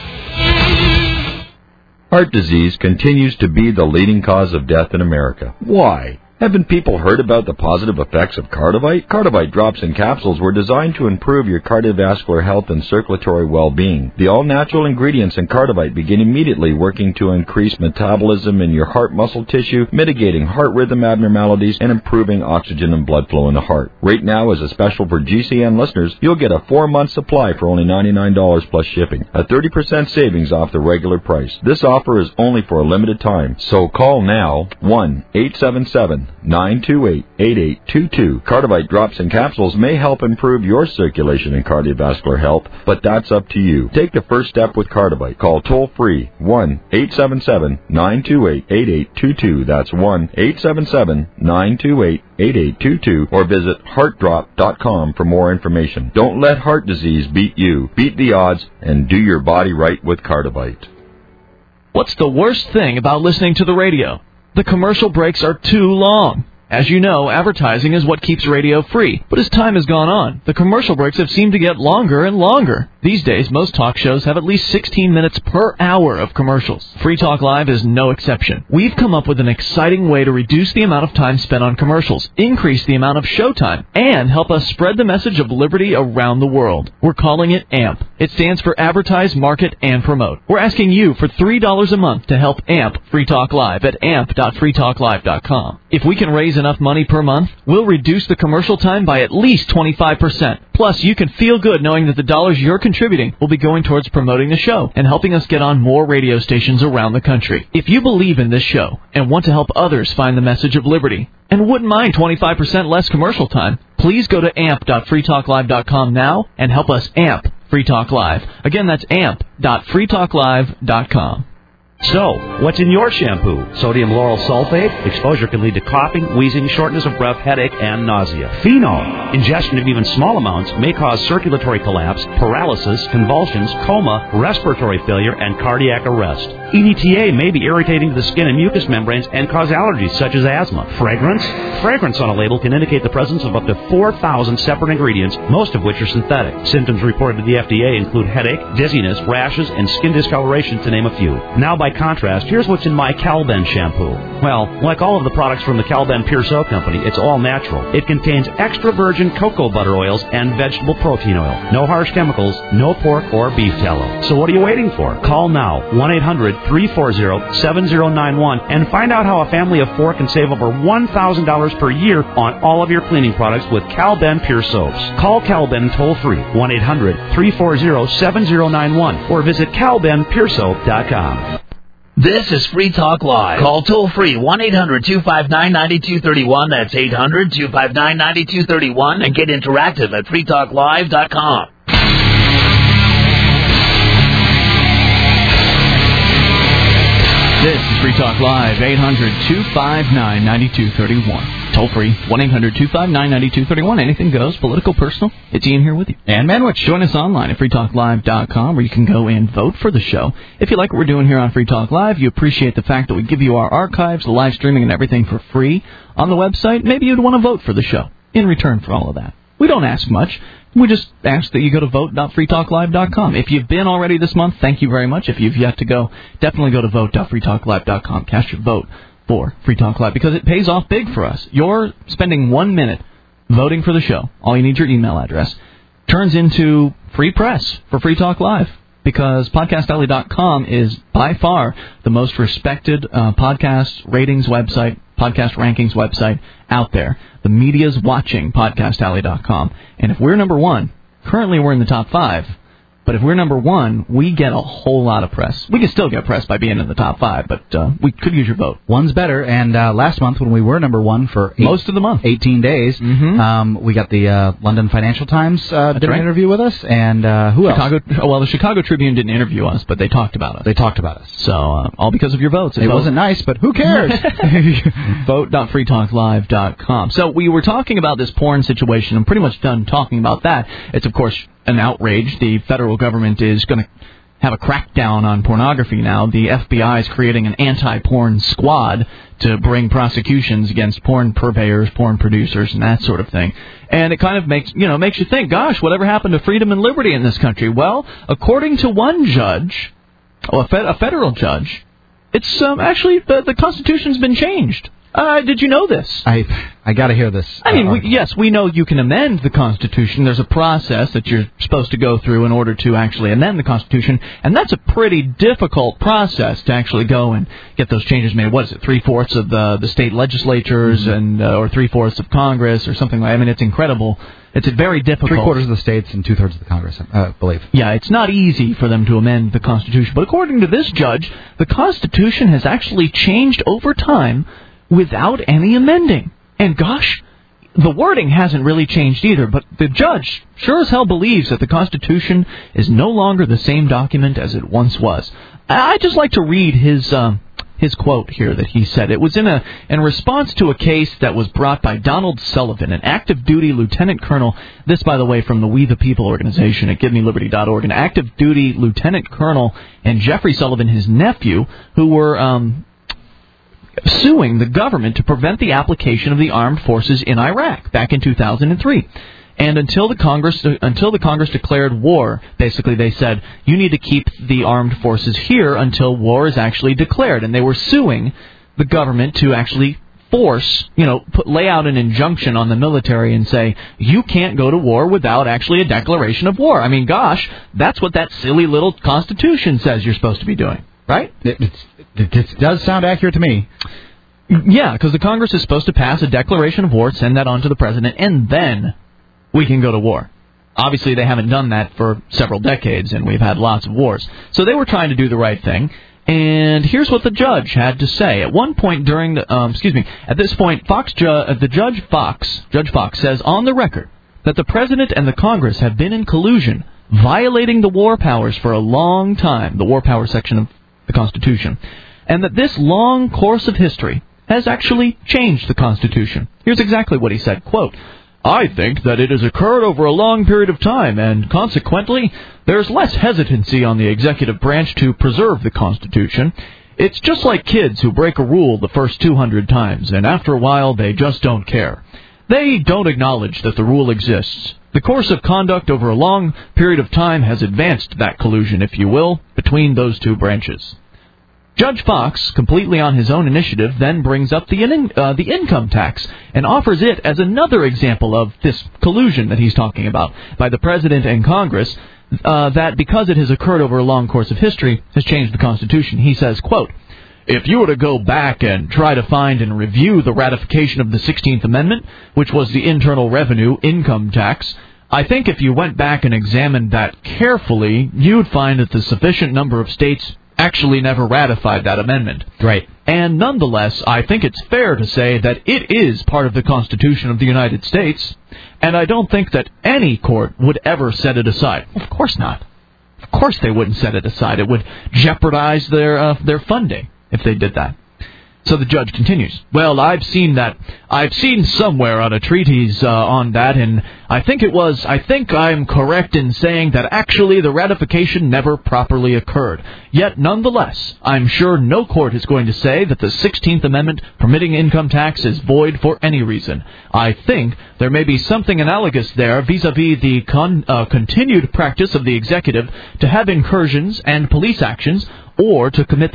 Heart disease continues to be the leading cause of death in America. Why? Haven't people heard about the positive effects of Cardivite? Cardivite drops and capsules were designed to improve your cardiovascular health and circulatory well-being. The all-natural ingredients in Cardivite begin immediately working to increase metabolism in your heart muscle tissue, mitigating heart rhythm abnormalities, and improving oxygen and blood flow in the heart. Right now, as a special for GCN listeners, you'll get a 4-month supply for only $99 plus shipping, a 30% savings off the regular price. This offer is only for a limited time, so call now, 1-877-928-8822. Cardivite drops and capsules may help improve your circulation and cardiovascular health, but that's up to you. Take the first step with Cardivite. Call toll-free 1-877-928-8822. That's 1-877-928-8822. Or visit heartdrop.com for more information. Don't let heart disease beat you. Beat the odds and do your body right with Cardivite. What's the worst thing about listening to the radio? The commercial breaks are too long. As you know, advertising is what keeps radio free. But as time has gone on, the commercial breaks have seemed to get longer and longer. These days, most talk shows have at least 16 minutes per hour of commercials. Free Talk Live is no exception. We've come up with an exciting way to reduce the amount of time spent on commercials, increase the amount of showtime, and help us spread the message of liberty around the world. We're calling it AMP. It stands for Advertise, Market, and Promote. We're asking you for $3 a month to help AMP Free Talk Live at amp.freetalklive.com. If we can raise enough money per month, we'll reduce the commercial time by at least 25%. Plus, you can feel good knowing that the dollars you're contributing will be going towards promoting the show and helping us get on more radio stations around the country. If you believe in this show and want to help others find the message of liberty and wouldn't mind 25% less commercial time, please go to amp.freetalklive.com now and help us amp Free Talk Live. Again, that's amp.freetalklive.com. So, what's in your shampoo? Sodium lauryl sulfate? Exposure can lead to coughing, wheezing, shortness of breath, headache, and nausea. Phenol? Ingestion of even small amounts may cause circulatory collapse, paralysis, convulsions, coma, respiratory failure, and cardiac arrest. EDTA may be irritating to the skin and mucous membranes and cause allergies such as asthma. Fragrance? Fragrance on a label can indicate the presence of up to 4,000 separate ingredients, most of which are synthetic. Symptoms reported to the FDA include headache, dizziness, rashes, and skin discoloration, to name a few. Now, by contrast, here's what's in my Calben shampoo. Well, like all of the products from the Calben Pure Soap Company, it's all natural. It contains extra virgin cocoa butter oils and vegetable protein oil. No harsh chemicals, no pork or beef tallow. So what are you waiting for? Call now, 1-800-340-7091, and find out how a family of 4 can save over $1,000 per year on all of your cleaning products with Calben Pure Soaps. Call Calben toll-free, 1-800-340-7091, or visit CalbenPureSoap.com. This is Free Talk Live. Call toll-free 1-800-259-9231. That's 800-259-9231. And get interactive at freetalklive.com. This is Free Talk Live, 800-259-9231. Toll free, 1-800-259-9231. Anything goes, political, personal. It's Ian here with you. And Manwich. Join us online at freetalklive.com, where you can go and vote for the show. If you like what we're doing here on Free Talk Live, you appreciate the fact that we give you our archives, the live streaming, and everything for free on the website, maybe you'd want to vote for the show in return for all of that. We don't ask much. We just ask that you go to vote.freetalklive.com. If you've been already this month, thank you very much. If you've yet to go, definitely go to vote.freetalklive.com. Cast your vote for Free Talk Live, because it pays off big for us. You're spending 1 minute voting for the show. All you need is your email address. Turns into free press for Free Talk Live, because podcastalley.com is by far the most respected podcast ratings website, podcast rankings website out there. The media's watching podcastalley.com. And if we're number 1, currently we're in the top 5, But if we're number one, we get a whole lot of press. We can still get press by being in the top 5, but we could use your vote. One's better, and last month when we were number one for most of the month, 18 days, we got the London Financial Times did an interview with us, and who else? Well, the Chicago Tribune didn't interview us, but they talked about us. They talked about us. So, all because of your votes. It wasn't nice, but who cares? Vote.freetalklive.com. So we were talking about this porn situation. I'm pretty much done talking about that. It's, of course, an outrage. The federal government is going to have a crackdown on pornography now. The FBI is creating an anti-porn squad to bring prosecutions against porn purveyors, porn producers, and that sort of thing. And it kind of makes you think, gosh, whatever happened to freedom and liberty in this country? Well, according to one judge, a federal judge, it's actually the Constitution's been changed. Did you know this? I got to hear this. I mean, we know you can amend the Constitution. There's a process that you're supposed to go through in order to actually amend the Constitution, and that's a pretty difficult process to actually go and get those changes made. What is it, 3/4 of the state legislatures and or 3/4 of Congress or something like that? I mean, it's incredible. It's very difficult. 3/4 of the states and 2/3 of the Congress, I believe. Yeah, it's not easy for them to amend the Constitution. But according to this judge, the Constitution has actually changed over time without any amending. And gosh, the wording hasn't really changed either, but the judge sure as hell believes that the Constitution is no longer the same document as it once was. I'd just like to read his quote here that he said. It was in response to a case that was brought by Donald Sullivan, an active duty lieutenant colonel. This, by the way, from the We the People organization at GiveMeLiberty.org. An active duty lieutenant colonel and Jeffrey Sullivan, his nephew, who were suing the government to prevent the application of the armed forces in Iraq back in 2003. And until the Congress declared war, basically they said, you need to keep the armed forces here until war is actually declared. And they were suing the government to actually force, lay out an injunction on the military and say, you can't go to war without actually a declaration of war. I mean, gosh, that's what that silly little Constitution says you're supposed to be doing, right? It does sound accurate to me. Yeah, because the Congress is supposed to pass a declaration of war, send that on to the president, and then we can go to war. Obviously, they haven't done that for several decades, and we've had lots of wars. So they were trying to do the right thing, and here's what the judge had to say. At one point during the, at this point, Judge Fox says on the record that the president and the Congress have been in collusion, violating the war powers for a long time, the war powers section of the Constitution, and that this long course of history has actually changed the Constitution. Here's exactly what he said, quote, I think that it has occurred over a long period of time, and consequently, there's less hesitancy on the executive branch to preserve the Constitution. It's just like kids who break a rule the first 200 times, and after a while, they just don't care. They don't acknowledge that the rule exists. The course of conduct over a long period of time has advanced that collusion, if you will, between those two branches. Judge Fox, completely on his own initiative, then brings up the income tax and offers it as another example of this collusion that he's talking about by the President and Congress, that because it has occurred over a long course of history, has changed the Constitution. He says, quote, if you were to go back and try to find and review the ratification of the 16th Amendment, which was the internal revenue income tax, I think if you went back and examined that carefully, you'd find that the sufficient number of states actually never ratified that amendment. Right. And nonetheless, I think it's fair to say that it is part of the Constitution of the United States, and I don't think that any court would ever set it aside. Of course not. Of course they wouldn't set it aside. It would jeopardize their funding if they did that. So the judge continues, well, I've seen somewhere on a treatise on that, and I think I'm correct in saying that actually the ratification never properly occurred. Yet, nonetheless, I'm sure no court is going to say that the 16th Amendment permitting income tax is void for any reason. I think there may be something analogous there vis-a-vis the continued practice of the executive to have incursions and police actions or to commit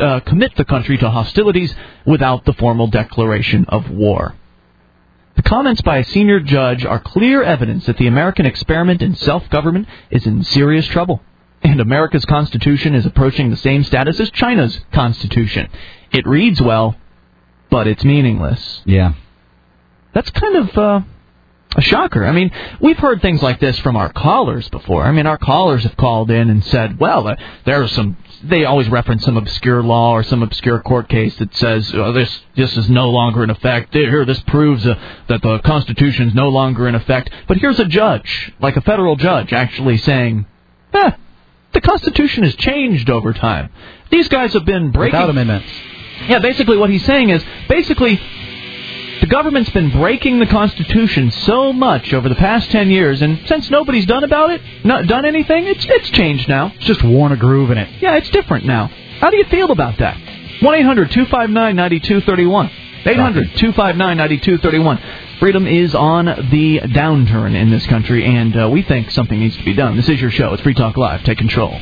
the country to hostilities without the formal declaration of war. The comments by a senior judge are clear evidence that the American experiment in self-government is in serious trouble, and America's Constitution is approaching the same status as China's Constitution. It reads well, but it's meaningless. Yeah. That's kind of a shocker. I mean, we've heard things like this from our callers before. I mean, our callers have called in and said, well, there are some, they always reference some obscure law or some obscure court case that says this is no longer in effect. Here, this proves that the Constitution is no longer in effect. But here's a judge, like a federal judge, actually saying, the Constitution has changed over time. These guys have been breaking... Without amendments. Yeah, basically what he's saying is, the government's been breaking the Constitution so much over the past 10 years, and since nobody's done anything, it's changed now. It's just worn a groove in it. Yeah, it's different now. How do you feel about that? 1-800-259-9231. 800-259-9231. Freedom is on the downturn in this country, and we think something needs to be done. This is your show. It's Free Talk Live. Take control.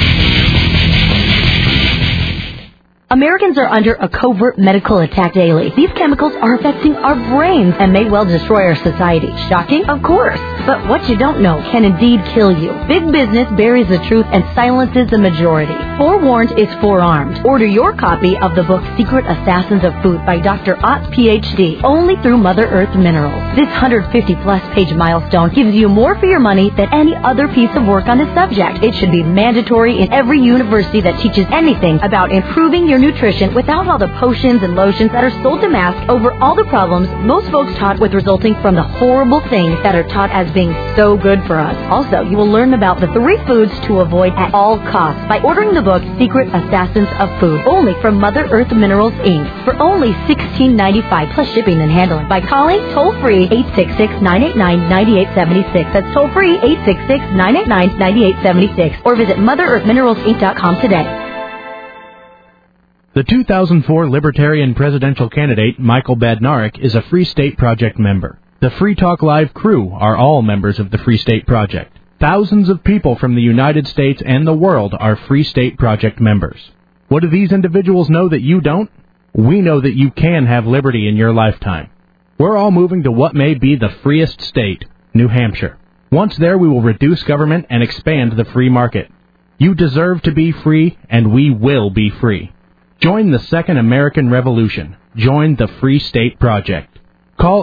Americans are under a covert medical attack daily. These chemicals are affecting our brains and may well destroy our society. Shocking? Of course. But what you don't know can indeed kill you. Big business buries the truth and silences the majority. Forewarned is forearmed. Order your copy of the book Secret Assassins of Food by Dr. Ott, Ph.D. only through Mother Earth Minerals. This 150-plus page milestone gives you more for your money than any other piece of work on the subject. It should be mandatory in every university that teaches anything about improving your nutrition without all the potions and lotions that are sold to mask over all the problems most folks taught with resulting from the horrible things that are taught as being so good for us. Also, you will learn about the 3 foods to avoid at all costs by ordering the book Secret Assassins of Food only from Mother Earth Minerals Inc. for only $16.95 plus shipping and handling by calling toll-free 866-989-9876. That's toll-free 866-989-9876 or visit MotherEarthMineralsInc.com today. The 2004 Libertarian presidential candidate, Michael Badnarik, is a Free State Project member. The Free Talk Live crew are all members of the Free State Project. Thousands of people from the United States and the world are Free State Project members. What do these individuals know that you don't? We know that you can have liberty in your lifetime. We're all moving to what may be the freest state, New Hampshire. Once there, we will reduce government and expand the free market. You deserve to be free, and we will be free. Join the Second American Revolution. Join the Free State Project. Call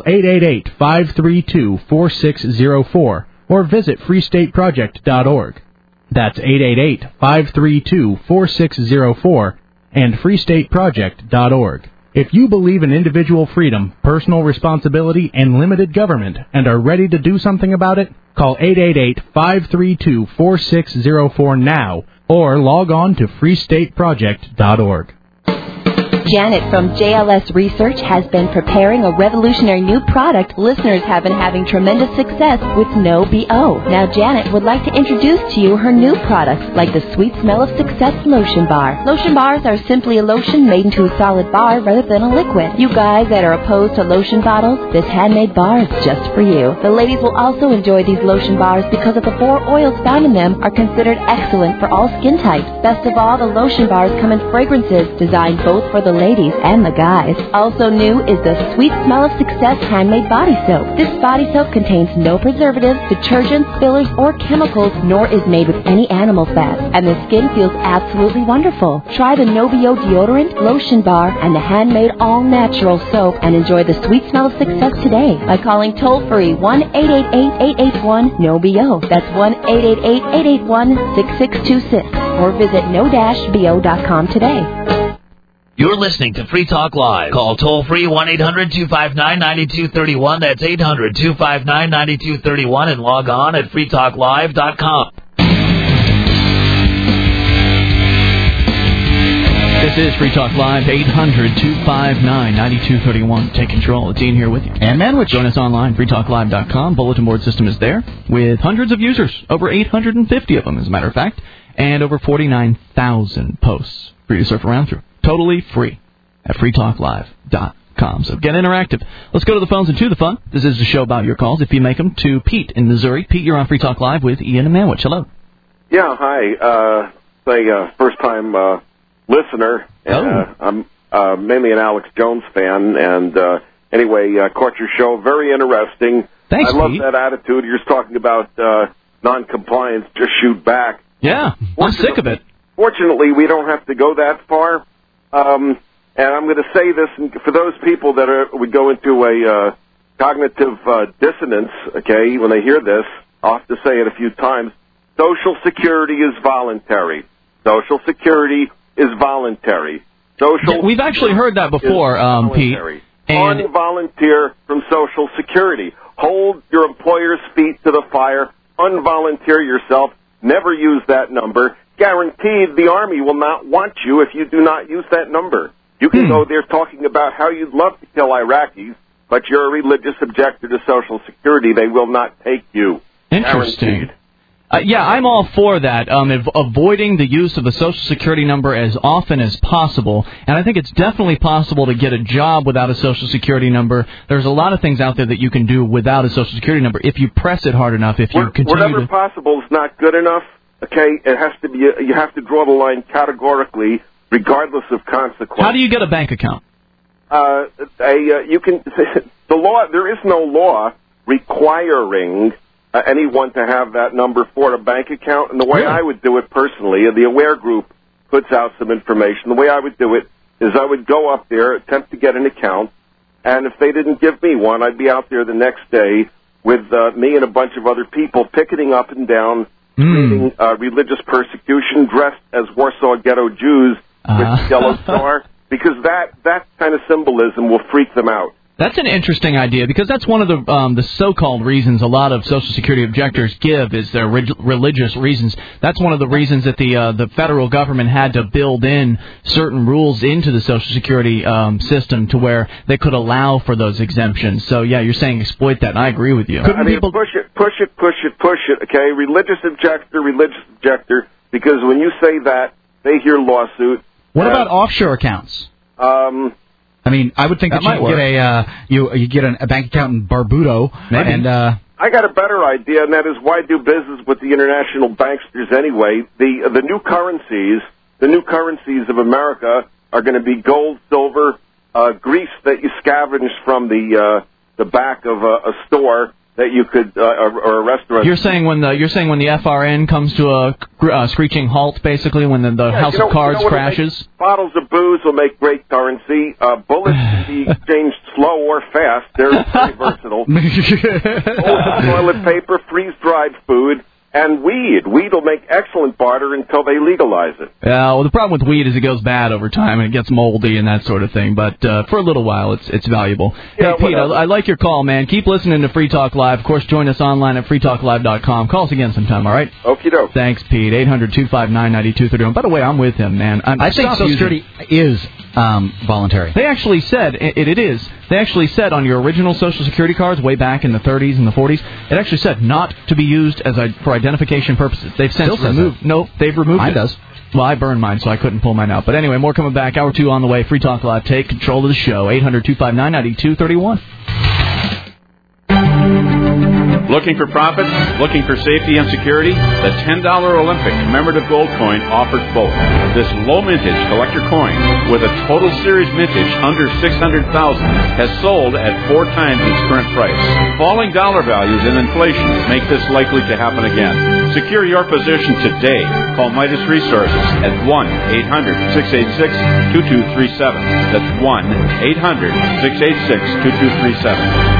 888-532-4604 or visit freestateproject.org. That's 888-532-4604 and freestateproject.org. If you believe in individual freedom, personal responsibility, and limited government and are ready to do something about it, call 888-532-4604 now or log on to freestateproject.org. Janet from JLS Research has been preparing a revolutionary new product listeners have been having tremendous success with no BO. Now Janet would like to introduce to you her new products like the Sweet Smell of Success Lotion Bar. Lotion bars are simply a lotion made into a solid bar rather than a liquid. You guys that are opposed to lotion bottles, this handmade bar is just for you. The ladies will also enjoy these lotion bars because of the 4 oils found in them are considered excellent for all skin types. Best of all, the lotion bars come in fragrances designed both for the ladies and the guys. Also new is the Sweet Smell of Success Handmade Body Soap. This body soap contains no preservatives, detergents, fillers, or chemicals, nor is made with any animal fat. And the skin feels absolutely wonderful. Try the No-BO deodorant, lotion bar, and the handmade all-natural soap and enjoy the sweet smell of success today by calling toll-free 1-888-881-NO-BO. That's 1-888-881-6626. Or visit no-bo.com today. You're listening to Free Talk Live. Call toll-free 1-800-259-9231. That's 800-259-9231 and log on at freetalklive.com. This is Free Talk Live, 800-259-9231. Take control. It's Ian here with you. And Manwich. Join us online, freetalklive.com. Bulletin board system is there with hundreds of users, over 850 of them, as a matter of fact, and over 49,000 posts for you to surf around through. Totally free at freetalklive.com. So get interactive. Let's go to the phones and to the fun. This is a show about your calls, if you make them, to Pete in Missouri. Pete, you're on Free Talk Live with Ian and Manwich. Hello. Yeah, hi. First-time listener. I'm mainly an Alex Jones fan. And anyway, caught your show. Very interesting. Thanks, I love Pete. that attitude. You're just talking about non-compliance. Just shoot back. Yeah, I'm sick of it. Fortunately, we don't have to go that far. And I'm going to say this for those people that would go into cognitive dissonance, okay, when they hear this, I'll have to say it a few times, Social Security is voluntary. Social Security is voluntary. We've actually heard that before, Pete. And unvolunteer from Social Security. Hold your employer's feet to the fire. Unvolunteer yourself. Never use that number. Guaranteed the Army will not want you if you do not use that number. You can go there talking about how you'd love to kill Iraqis, but you're a religious objector to Social Security. They will not take you. Interesting. Guaranteed. Yeah, I'm all for that, avoiding the use of the Social Security number as often as possible. And I think it's definitely possible to get a job without a Social Security number. There's a lot of things out there that you can do without a Social Security number if you press it hard enough, if you continue Whatever possible is not good enough, okay? It has to be. You have to draw the line categorically, regardless of consequence. How do you get a bank account? You can. The law. There is no law requiring anyone to have that number for a bank account. And the way I would do it personally, the Aware Group puts out some information. The way I would do it is I would go up there, attempt to get an account, and if they didn't give me one, I'd be out there the next day with me and a bunch of other people picketing up and down, creating religious persecution, dressed as Warsaw Ghetto Jews with the yellow star, because that kind of symbolism will freak them out. That's an interesting idea, because that's one of the so-called reasons a lot of Social Security objectors give is their religious reasons. That's one of the reasons that the federal government had to build in certain rules into the Social Security system to where they could allow for those exemptions. So, yeah, you're saying exploit that, and I agree with you. Push it, okay? Religious objector, because when you say that, they hear lawsuit. What about offshore accounts? I mean, I would think that you get a bank account in Barbudo. Maybe. And I got a better idea, and that is why do business with the international banksters anyway. The new currencies of America are going to be gold, silver, grease that you scavenge from the back of a store that you could or a restaurant. You're saying when the FRN comes to a screeching halt, basically when the House of Cards crashes. Bottles of booze will make great currency. Bullets can be exchanged slow or fast. They're very versatile. Toilet paper, freeze-dried food, and weed. Weed will make excellent barter until they legalize it. Yeah, well, the problem with weed is it goes bad over time and it gets moldy and that sort of thing. But for a little while, it's valuable. Yeah, hey, Pete, I like your call, man. Keep listening to Free Talk Live. Of course, join us online at freetalklive.com. Call us again sometime, all right? Okie doke. Thanks, Pete. 800-259-9231. By the way, I'm with him, man. I think Social Security is voluntary. They actually said it is. They actually said on your original Social Security cards way back in the 30s and the 40s, it actually said not to be used for identification purposes. They've since removed. No, they've removed mine it. Does. Well, I burned mine, so I couldn't pull mine out. But anyway, more coming back. Hour 2 on the way. Free Talk Live. Take control of the show. 800-259-9231. Looking for profit? Looking for safety and security? The $10 Olympic commemorative gold coin offers both. This low mintage collector coin with a total series mintage under $600,000 has sold at 4 times its current price. Falling dollar values and inflation make this likely to happen again. Secure your position today. Call Midas Resources at 1-800-686-2237. That's 1-800-686-2237.